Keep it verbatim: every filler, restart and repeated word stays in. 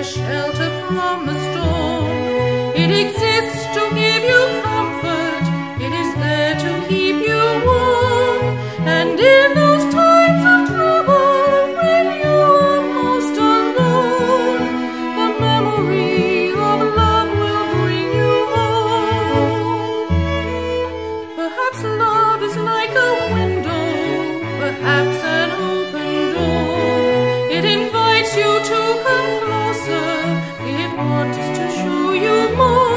a shelter from the storm. It exists to give you comfort. It is there to keep you warm. And in those times of trouble, when you are most alone, the memory of love will bring you home. Perhaps love is like a window, perhaps an open door. It invites you to come closer. It wants to show you more.